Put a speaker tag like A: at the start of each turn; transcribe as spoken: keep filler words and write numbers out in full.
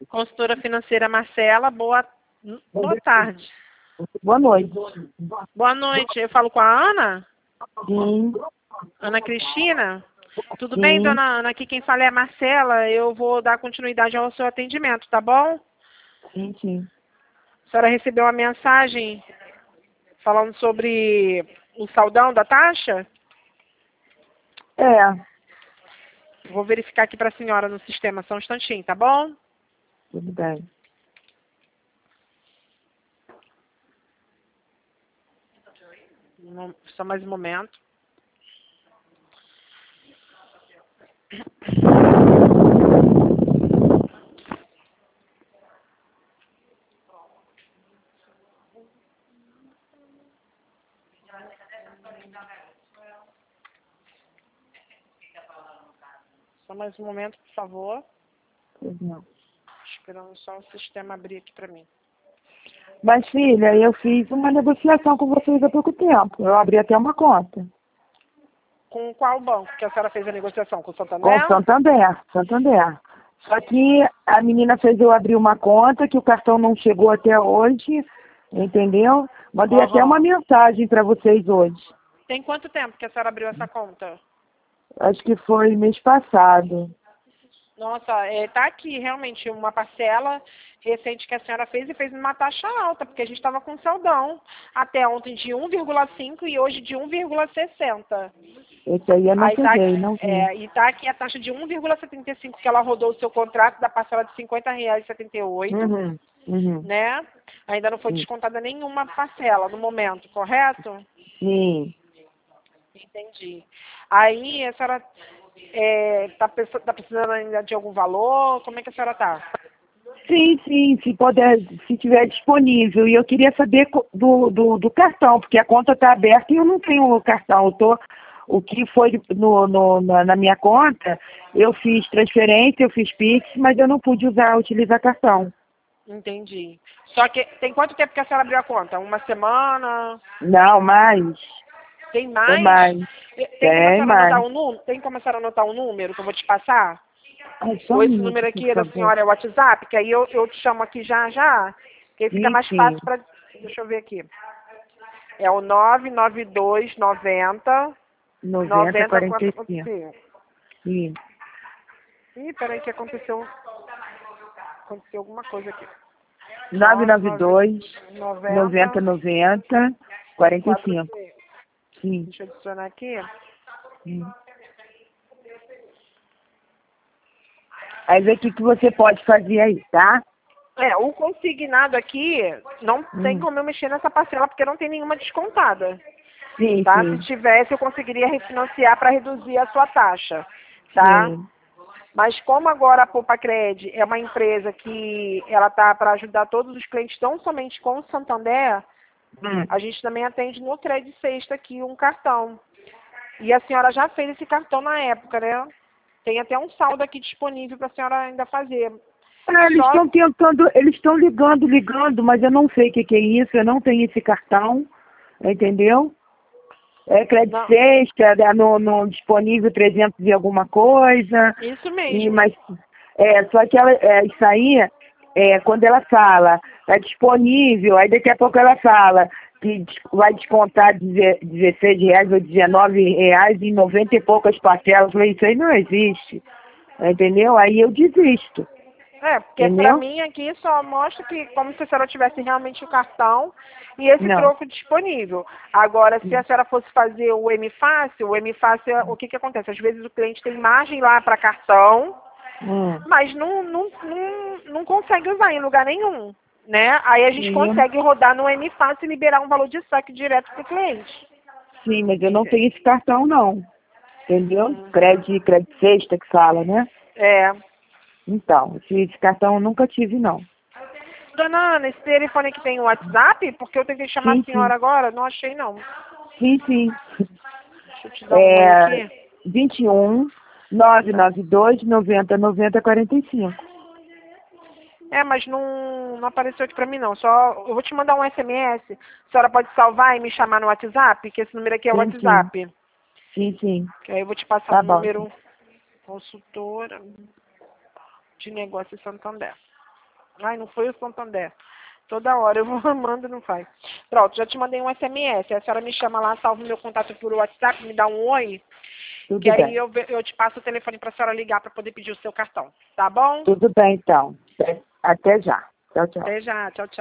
A: Consultora financeira Marcela, boa, boa tarde.
B: Boa noite.
A: Boa noite. Eu falo com a Ana?
B: Sim.
A: Ana Cristina? Tudo
B: Sim.
A: bem, dona Ana? Aqui quem fala é a Marcela. Eu vou dar continuidade ao seu atendimento, tá bom?
B: Sim, sim.
A: A senhora recebeu uma mensagem falando sobre o saldão da taxa?
B: É,
A: Vou verificar aqui para a senhora no sistema, só um instantinho, tá bom?
B: tudo bem.
A: Um- Só mais um momento. Só mais um momento, por favor.
B: Pois não.
A: Esperando só o sistema abrir aqui para mim.
B: Mas, filha, eu fiz uma negociação com vocês há pouco tempo. Eu abri até uma conta.
A: Com qual banco que a senhora fez a negociação? Com o
B: Com
A: Santander?
B: o Santander, Santander. Só que a menina fez eu abrir uma conta, que o cartão não chegou até hoje, entendeu? Mandei até
A: Aham.
B: uma mensagem para vocês hoje.
A: Tem quanto tempo que a senhora abriu essa conta?
B: Acho que foi mês passado.
A: Nossa, é, tá aqui realmente uma parcela recente que a senhora fez e fez numa taxa alta, porque a gente estava com saldão até ontem de um vírgula cinco e hoje de um vírgula sessenta.
B: Esse aí eu não
A: Aí tá
B: peguei,
A: aqui,
B: não vi.
A: é, e tá aqui a taxa de um vírgula setenta e cinco que ela rodou o seu contrato da parcela de cinquenta reais e setenta e oito,
B: Uhum, uhum.
A: né? Ainda não foi
B: Sim.
A: descontada nenhuma parcela no momento, correto?
B: Sim.
A: Entendi. Aí a senhora é, tá, pensa- tá precisando ainda de algum valor? Como é que a senhora tá?
B: Sim, sim, se puder, se tiver disponível. E eu queria saber co- do, do, do cartão, porque a conta está aberta e eu não tenho o cartão. Eu tô, o que foi no, no, na, na minha conta, eu fiz transferência, eu fiz Pix, mas eu não pude usar, utilizar cartão.
A: Entendi. Só que tem quanto tempo que a senhora abriu a conta? Uma semana?
B: Não, mais.
A: Tem
B: Tem
A: mais?
B: mais.
A: Tem como a
B: Tem
A: senhora anotar
B: mais.
A: um número? Tem como a senhora anotar um número que eu vou te passar?
B: Ai, só
A: Ou
B: um
A: esse
B: minuto
A: número
B: aqui,
A: aqui é
B: por
A: da
B: favor.
A: senhora, é o WhatsApp, que aí eu, eu te chamo aqui já já, que aí fica
B: Sim,
A: mais
B: sim.
A: fácil para... Deixa eu ver aqui. É o nove nove dois noventa
B: noventa,
A: noventa
B: quarenta e
A: quanto
B: cinco.
A: aconteceu?
B: Sim.
A: Ih, peraí que aconteceu. Aconteceu alguma coisa aqui.
B: nove nove dois,
A: noventa
B: noventa, noventa, quarenta e
A: quatro
B: cinco. Sim.
A: Deixa eu adicionar aqui.
B: Sim. Aí vê o que, que você pode fazer aí, tá?
A: É, o consignado aqui não tem
B: Hum.
A: como eu mexer nessa parcela porque não tem nenhuma descontada.
B: Sim,
A: Tá? Se
B: sim,
A: tivesse, eu conseguiria refinanciar para reduzir a sua taxa, tá?
B: sim.
A: Mas como agora a Poupa Cred é uma empresa que ela está para ajudar todos os clientes, não somente com o Santander,
B: Hum.
A: a gente também atende no Cred Sexta aqui um cartão. E a senhora já fez esse cartão na época, né? Tem até um saldo aqui disponível para a senhora ainda fazer.
B: Ah, eles
A: Só
B: estão tentando, eles estão ligando, ligando, mas eu não sei o que, que é isso, eu não tenho esse cartão, entendeu? É crédito
A: não,
B: sexta, é no, no disponível trezentos e alguma coisa,
A: isso
B: e,
A: mesmo.
B: mas é, só que ela, é, isso aí, é, quando ela fala, é disponível, aí daqui a pouco ela fala que des- vai descontar deze- dezesseis reais ou dezenove reais em noventa e poucas parcelas. Eu falei, isso aí não existe, entendeu? Aí eu desisto,
A: É, porque para
B: entendeu?
A: mim aqui só mostra que como se a senhora tivesse realmente o cartão e esse
B: Não.
A: troco disponível. Agora, se a senhora fosse fazer o M Fácil, o M Fácil, o que que acontece? Às vezes o cliente tem margem lá para cartão,
B: Hum.
A: mas não, não, não, não consegue usar em lugar nenhum, né? Aí a gente
B: Sim, eu-
A: consegue rodar no M Fácil e liberar um valor de saque direto para o cliente.
B: sim, mas eu não
A: Entende?
B: tenho esse cartão não, entendeu?
A: Hum.
B: Crédito, crédito sexta que fala, né?
A: É.
B: Então, esse, esse cartão eu nunca tive não.
A: Dona Ana, esse telefone aqui tem o WhatsApp? Porque eu tentei chamar a
B: Sim, sim,
A: senhora agora, não achei não.
B: sim, sim.
A: Deixa eu te dar um oi
B: É
A: aqui.
B: vinte e um, nove nove dois, noventa, noventa, quarenta e cinco.
A: É, mas não, não apareceu aqui pra mim não. Só eu vou te mandar um S M S. A senhora pode salvar e me chamar no WhatsApp, que esse número aqui é o
B: Sim, sim,
A: WhatsApp.
B: sim, sim.
A: Que aí eu vou te passar
B: Tá
A: o
B: bom.
A: número consultora de negócio Santander. Ai, não foi o Santander. Toda hora eu vou mando e não faz. Pronto, já te mandei um S M S. A senhora me chama lá, salva o meu contato por WhatsApp, me dá um oi.
B: Tudo
A: Que
B: bem.
A: aí eu, ve- eu te passo o telefone para a senhora ligar para poder pedir o seu cartão. Tá bom?
B: Tudo bem, então. Até já. Tchau, tchau.
A: Até já. Tchau, tchau.